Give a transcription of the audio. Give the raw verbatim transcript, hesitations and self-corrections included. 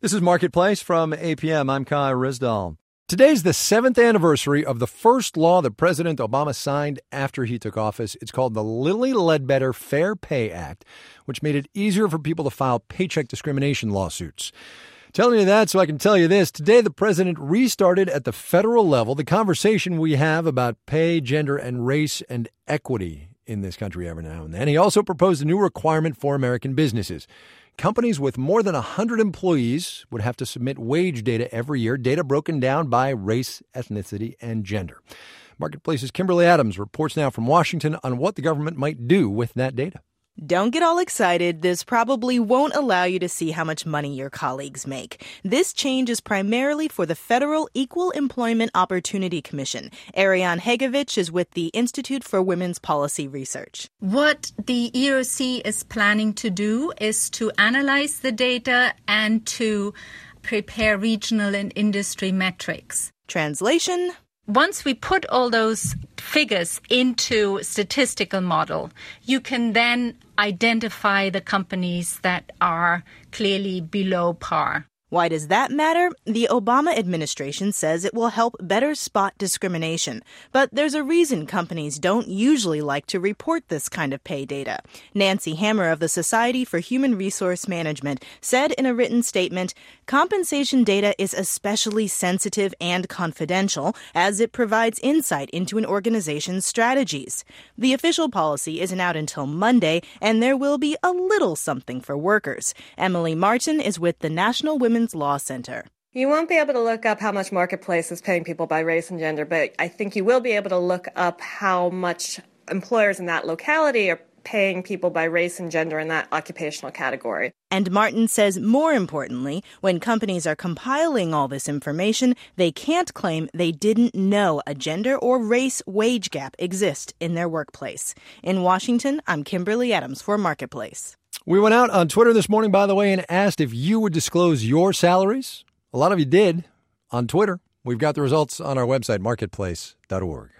This is Marketplace from A P M. I'm Kai Rizdal. Today's the seventh anniversary of the first law that President Obama signed after he took office. It's called the Lilly Ledbetter Fair Pay Act, which made it easier for people to file paycheck discrimination lawsuits. Telling you that so I can tell you this. Today, the president restarted at the federal level the conversation we have about pay, gender, and race and equity in this country every now and then. He also proposed a new requirement for American businesses. Companies with more than one hundred employees would have to submit wage data every year, data broken down by race, ethnicity, and gender. Marketplace's Kimberly Adams reports now from Washington on what the government might do with that data. Don't get all excited. This probably won't allow you to see how much money your colleagues make. This change is primarily for the Federal Equal Employment Opportunity Commission. Ariane Hegovich is with the Institute for Women's Policy Research. What the E O C is planning to do is to analyze the data and to prepare regional and industry metrics. Translation: once we put all those figures into a statistical model, you can then identify the companies that are clearly below par. Why does that matter? The Obama administration says it will help better spot discrimination. But there's a reason companies don't usually like to report this kind of pay data. Nancy Hammer of the Society for Human Resource Management said in a written statement, compensation data is especially sensitive and confidential as it provides insight into an organization's strategies. The official policy isn't out until Monday, and there will be a little something for workers. Emily Martin is with the National Women's Law Center. You won't be able to look up how much Marketplace is paying people by race and gender, but I think you will be able to look up how much employers in that locality are paying people by race and gender in that occupational category. And Martin says, more importantly, when companies are compiling all this information, they can't claim they didn't know a gender or race wage gap exists in their workplace. In Washington, I'm Kimberly Adams for Marketplace. We went out on Twitter this morning, by the way, and asked if you would disclose your salaries. A lot of you did on Twitter. We've got the results on our website, marketplace dot org.